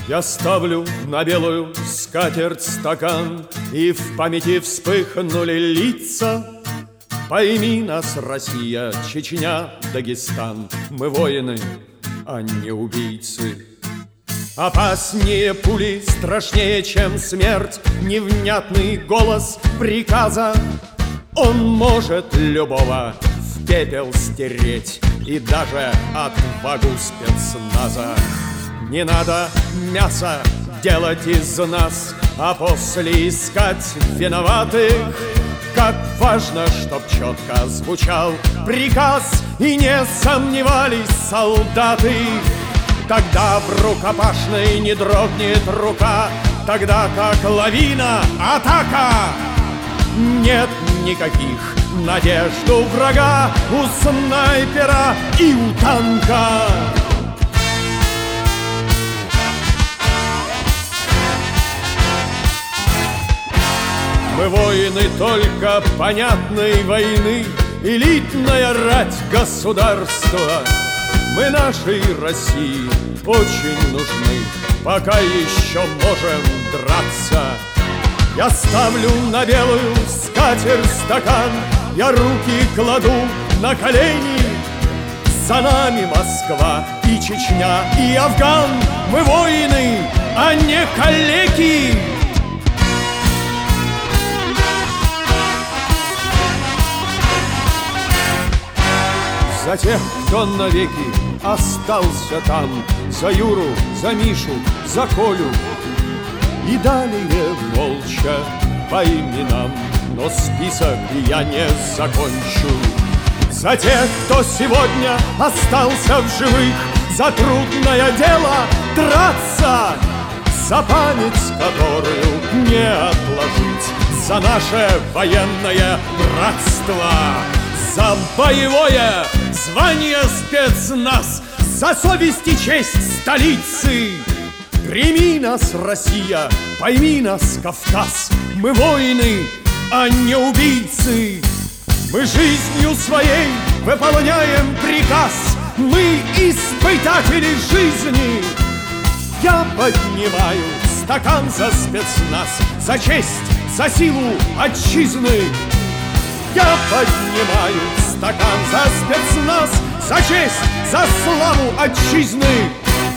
Я ставлю на белую скатерть стакан, и в памяти вспыхнули лица. Пойми нас, Россия, Чечня, Дагестан. Мы воины, а не убийцы. Опаснее пули, страшнее, чем смерть, невнятный голос приказа. Он может любого в пепел стереть, и даже отвагу спецназа. Не надо мясо делать из нас, а после искать виноватых. Как важно, чтоб четко звучал приказ, и не сомневались солдаты. Тогда в рукопашной не дрогнет рука, тогда как лавина атака. Нет никаких надежд у врага, у снайпера и у танка. Мы воины только понятной войны, элитная рать государства. Мы нашей России очень нужны, пока еще можем драться. Я ставлю на белую скатерть стакан, я руки кладу на колени. За нами Москва и Чечня и Афган. Мы воины, а не калеки. За тех, кто навеки остался там, за Юру, за Мишу, за Колю. И далее молча по именам, но список я не закончу. За тех, кто сегодня остался в живых, за трудное дело драться, за память, которую не отложить, за наше военное братство, за боевое звание спецназ, за совесть и честь столицы. Прими нас, Россия, пойми нас, Кавказ. Мы воины, а не убийцы. Мы жизнью своей выполняем приказ. Мы испытатели жизни. Я поднимаю стакан за спецназ, за честь, за силу отчизны. Я поднимаю стакан за спецназ, за честь, за славу отчизны.